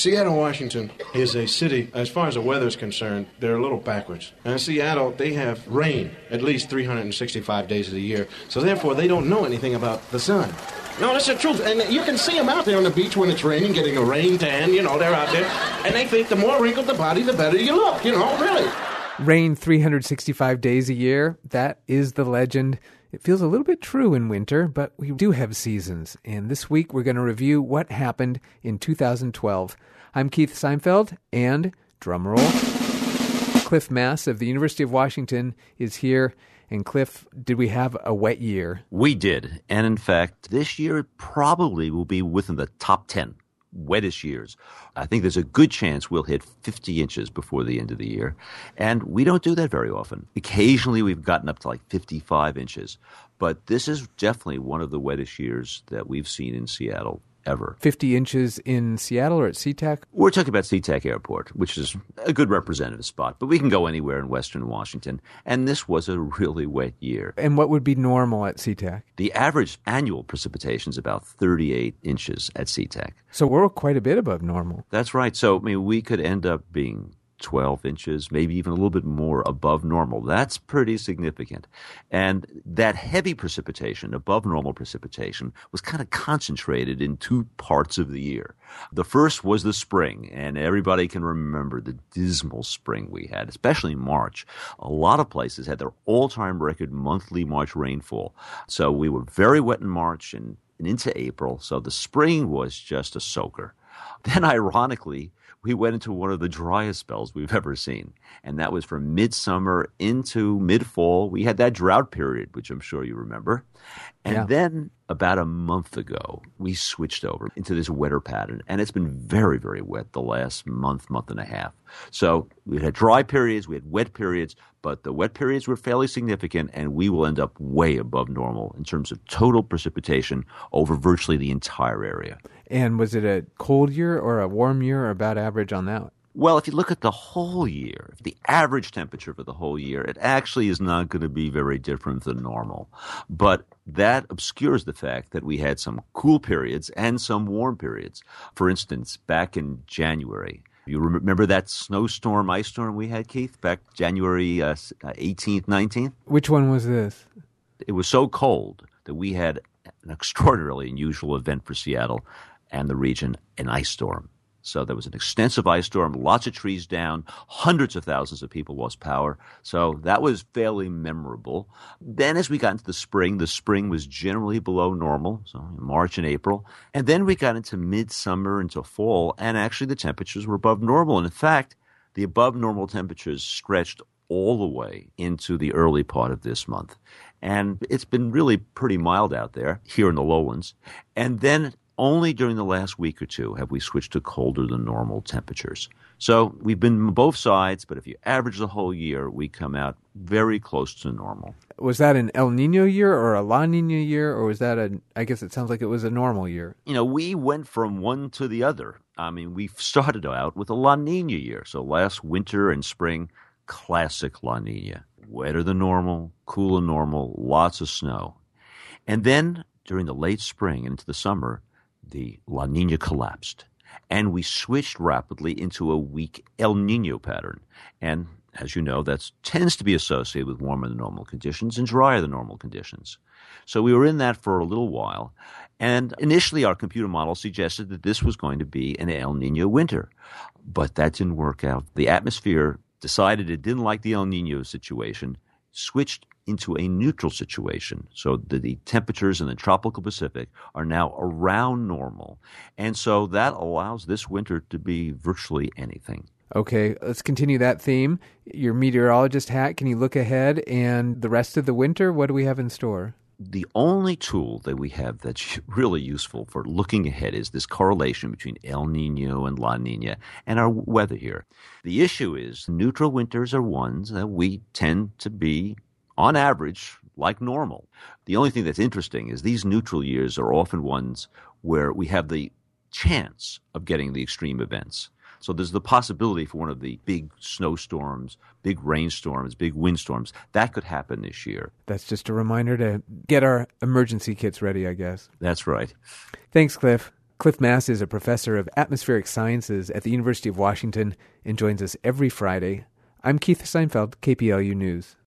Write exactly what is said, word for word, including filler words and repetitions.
Seattle, Washington is a city, as far as the weather is concerned, they're a little backwards. And in Seattle, they have rain at least three hundred sixty-five days of the year. So therefore, they don't know anything about the sun. No, that's the truth. And you can see them out there on the beach when it's raining, getting a rain tan. You know, they're out there. And they think the more wrinkled the body, the better you look. You know, really. Rain three hundred sixty-five days a year. That is the legend. It feels a little bit true in winter, but we do have seasons. And this week, we're going to review what happened in two thousand twelve. I'm Keith Seinfeld, and drumroll, Cliff Mass of the University of Washington is here. And Cliff, did we have a wet year? We did. And in fact, this year probably will be within the top ten wettest years. I think there's a good chance we'll hit fifty inches before the end of the year. And we don't do that very often. Occasionally we've gotten up to like fifty-five inches. But this is definitely one of the wettest years that we've seen in Seattle ever. fifty inches in Seattle or at SeaTac? We're talking about SeaTac Airport, which is a good representative spot. But we can go anywhere in Western Washington. And this was a really wet year. And what would be normal at SeaTac? The average annual precipitation is about thirty-eight inches at SeaTac. So we're quite a bit above normal. That's right. So, I mean, we could end up being twelve inches, maybe even a little bit more above normal. That's pretty significant. And that heavy precipitation, above normal precipitation, was kind of concentrated in two parts of the year. The first was the spring, and everybody can remember the dismal spring we had, especially in March. A lot of places had their all-time record monthly March rainfall. So we were very wet in March and, and into April, so the spring was just a soaker. Then, ironically, we went into one of the driest spells we've ever seen, and that was from midsummer into mid-fall. We had that drought period, which I'm sure you remember. And yeah. Then about a month ago, we switched over into this wetter pattern, and it's been very, very wet the last month, month and a half. So we had dry periods, we had wet periods, but the wet periods were fairly significant, and we will end up way above normal in terms of total precipitation over virtually the entire area. And was it a cold year or a warm year or about average on that? Well, if you look at the whole year, the average temperature for the whole year, it actually is not going to be very different than normal. But that obscures the fact that we had some cool periods and some warm periods. For instance, back in January, you remember that snowstorm, ice storm we had, Keith, back January uh, eighteenth, nineteenth? Which one was this? It was so cold that we had an extraordinarily unusual event for Seattle and the region, an ice storm. So there was an extensive ice storm, lots of trees down, hundreds of thousands of people lost power. So that was fairly memorable. Then as we got into the spring, the spring was generally below normal, so March and April. And then we got into midsummer, into fall, and actually the temperatures were above normal. And in fact, the above normal temperatures stretched all the way into the early part of this month. And it's been really pretty mild out there, here in the lowlands. And then only during the last week or two have we switched to colder than normal temperatures. So we've been on both sides, but if you average the whole year, we come out very close to normal. Was that an El Nino year or a La Nina year, or was that a, I guess it sounds like it was a normal year? You know, we went from one to the other. I mean, we started out with a La Nina year. So last winter and spring, classic La Nina. Wetter than normal, cooler than normal, lots of snow. And then during the late spring and into the summer, the La Nina collapsed, and we switched rapidly into a weak El Nino pattern. And as you know, that tends to be associated with warmer than normal conditions and drier than normal conditions. So we were in that for a little while, and initially our computer model suggested that this was going to be an El Nino winter, but that didn't work out. The atmosphere decided it didn't like the El Nino situation, switched into a neutral situation. So the, the temperatures in the tropical Pacific are now around normal. And so that allows this winter to be virtually anything. Okay, let's continue that theme. Your meteorologist hat, can you look ahead? And the rest of the winter, what do we have in store? The only tool that we have that's really useful for looking ahead is this correlation between El Nino and La Nina and our weather here. The issue is neutral winters are ones that we tend to be, on average, like normal. The only thing that's interesting is these neutral years are often ones where we have the chance of getting the extreme events. So there's the possibility for one of the big snowstorms, big rainstorms, big windstorms. That could happen this year. That's just a reminder to get our emergency kits ready, I guess. That's right. Thanks, Cliff. Cliff Mass is a professor of atmospheric sciences at the University of Washington and joins us every Friday. I'm Keith Seinfeld, K P L U News.